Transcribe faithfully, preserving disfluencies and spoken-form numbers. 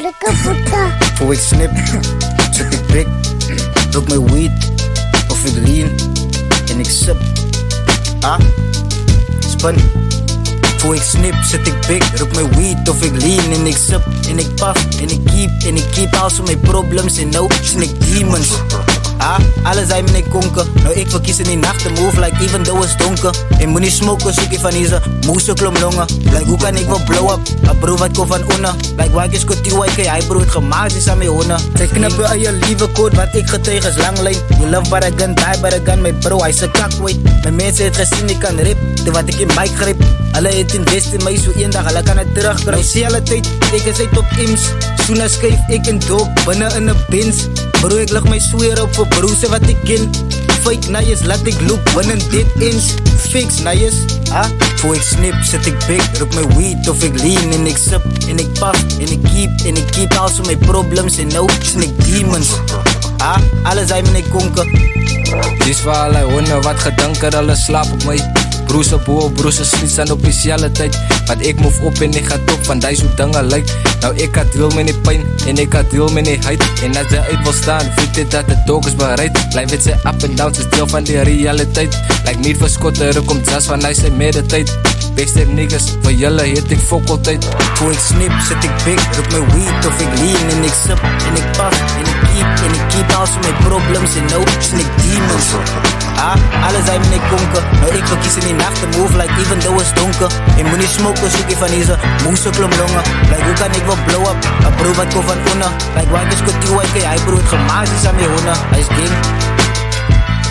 Lekker puta. Voor ik snip, zet ik pik. Rook mijn weed, of ik lean. En ik sip. Ah, spun. Voor ik snip, zet ik pik. Rook mijn weed, of ik lean. En ik sip, en ik puff. En ik keep, en ik keep also mijn problems. En nou, snik demons. Ah, alles zijn mijn konken. Nou ik verkies in die nacht te move like even though it's donker. En moet niet smoken, zoek je van deze moese klomlongen. Like hoe kan ik wel blow up? A bro wat ko van onder. Like waar is kotie waar ik hij bro het gemaakt is aan mijn honden. Zij knappen aan je lieve code, wat ik getuig is langlijn. You love but a gun, die but a gun, mijn bro hij is een kakweit. Mijn mensen het gezien, ik kan rip, de wat ik in mic grip. Alle het invest in mij, zo één dag, alle kan het terugkrijgen. Ik zie alle tijd, ik is uit op ims. Soena schrijf ik in doop, binnen in een bins. Bro, ik leg my sweer op voor broers wat ik ken. Fake nice, laat ik loop, binnen dit ins. Fix nice, ah. Voor ik snip, zet ik big, rook mijn weed of ik lean. En ik sip, en ik puff, en ik keep, en ik keep also mijn problems. En nou, snik demons, ah. Alles zijn mijn konken. Dis waar allerlei honden wat gedanker, alles slaap op mij. Broers op hoe, broers is niet aan officiële tijd. Want ik move op en ik ga top van die zo dingen lijkt. Nou ik had deel met die pijn en ik had deel met die height. En als ze uit wil staan, weet dit dat de dog is bereid. Lijkt met zijn up en downs is deel van die realiteit. Lijkt meer voor skotten, er komt zelfs van hij zijn medetijd. Backstep niggas, van jullie heet ik fok altijd. Voor ik snip, zet ik big, rook mijn weed of ik lean. En ik sip, en ik puff, en ik keep, en ik keep also mijn problems. En nou, snik demons, ah. Alles zijn mijn konken. Nou ik verkies in die nacht te move like even though it's donker. En moet niet smoken, zoek je van deze moese klomlongen. Like hoe kan ik wel blow up? A bro wat ko van onder. Like waar is kotie waar ik hij bro het gemaakt is aan mijn honden. Hij is king.